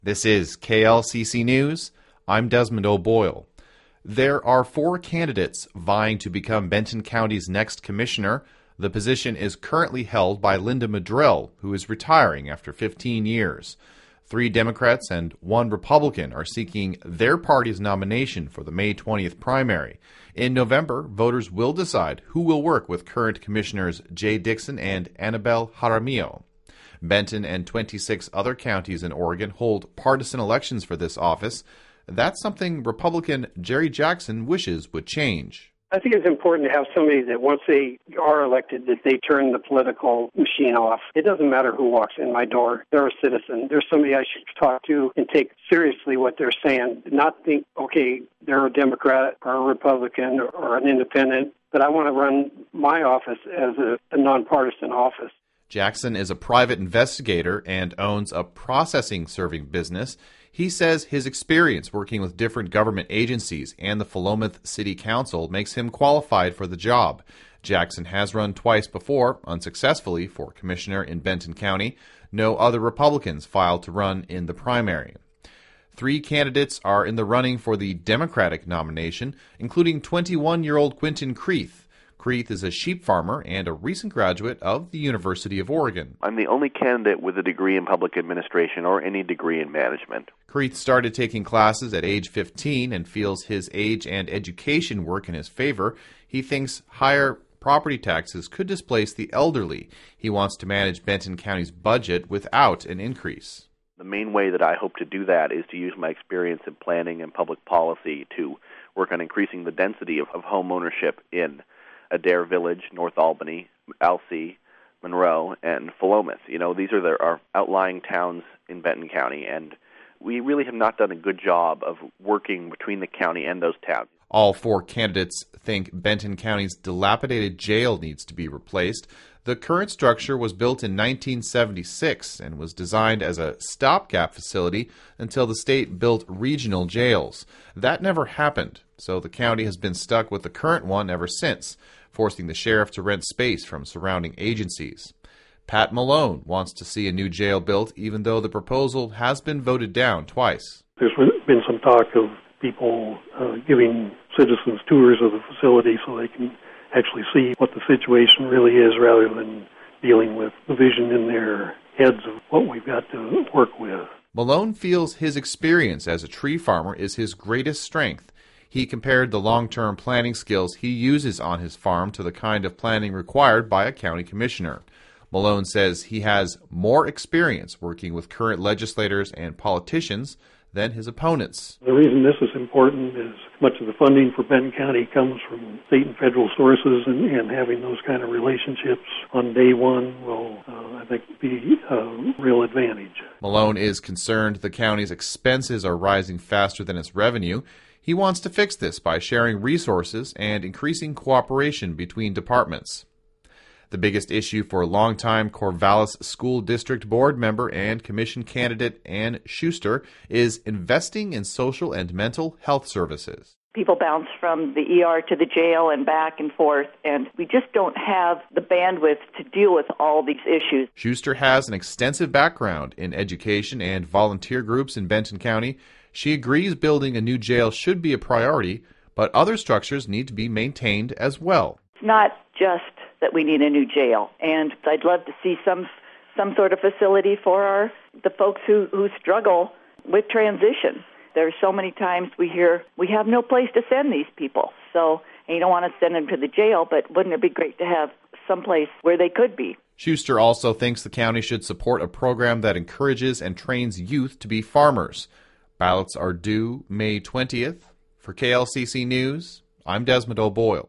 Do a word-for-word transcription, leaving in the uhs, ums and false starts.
This is K L C C News. I'm Desmond O'Boyle. There are four candidates vying to become Benton County's next commissioner. The position is currently held by Linda Madrill, who is retiring after fifteen years. Three Democrats and one Republican are seeking their party's nomination for the May twentieth primary. In November, voters will decide who will work with current commissioners Jay Dixon and Annabelle Jaramillo. Benton and twenty-six other counties in Oregon hold partisan elections for this office. That's something Republican Jerry Jackson wishes would change. I think it's important to have somebody that once they are elected, that they turn the political machine off. It doesn't matter who walks in my door. They're a citizen. There's somebody I should talk to and take seriously what they're saying, not think, okay, they're a Democrat or a Republican or an independent, but I want to run my office as a, a nonpartisan office. Jackson is a private investigator and owns a processing-serving business. He says his experience working with different government agencies and the Philomath City Council makes him qualified for the job. Jackson has run twice before, unsuccessfully, for commissioner in Benton County. No other Republicans filed to run in the primary. Three candidates are in the running for the Democratic nomination, including twenty-one-year-old Quentin Creeth. Creeth is a sheep farmer and a recent graduate of the University of Oregon. I'm the only candidate with a degree in public administration or any degree in management. Creeth started taking classes at age fifteen and feels his age and education work in his favor. He thinks higher property taxes could displace the elderly. He wants to manage Benton County's budget without an increase. The main way that I hope to do that is to use my experience in planning and public policy to work on increasing the density of, of home ownership in Adair Village, North Albany, Alsea, Monroe, and Philomath. You know, these are the, our outlying towns in Benton County, and we really have not done a good job of working between the county and those towns. All four candidates think Benton County's dilapidated jail needs to be replaced. The current structure was built in nineteen seventy-six and was designed as a stopgap facility until the state built regional jails. That never happened, so the county has been stuck with the current one ever since, forcing the sheriff to rent space from surrounding agencies. Pat Malone wants to see a new jail built, even though the proposal has been voted down twice. There's been some talk of people uh, giving citizens tours of the facility so they can actually see what the situation really is rather than dealing with the vision in their heads of what we've got to work with. Malone feels his experience as a tree farmer is his greatest strength. He compared the long-term planning skills he uses on his farm to the kind of planning required by a county commissioner. Malone says he has more experience working with current legislators and politicians than his opponents. The reason this is important is much of the funding for Benton County comes from state and federal sources, and, and having those kind of relationships on day one will, uh, I think, be a real advantage. Malone is concerned the county's expenses are rising faster than its revenue. He wants to fix this by sharing resources and increasing cooperation between departments. The biggest issue for longtime Corvallis School District Board member and commission candidate Ann Schuster is investing in social and mental health services. People bounce from the E R to the jail and back and forth, and we just don't have the bandwidth to deal with all these issues. Schuster has an extensive background in education and volunteer groups in Benton County. She agrees building a new jail should be a priority, but other structures need to be maintained as well. It's not just that we need a new jail, and I'd love to see some some sort of facility for our the folks who, who struggle with transition. There are so many times we hear we have no place to send these people, so and you don't want to send them to the jail, but wouldn't it be great to have some place where they could be? Schuster also thinks the county should support a program that encourages and trains youth to be farmers. Ballots are due May twentieth. For K L C C News, I'm Desmond O'Boyle.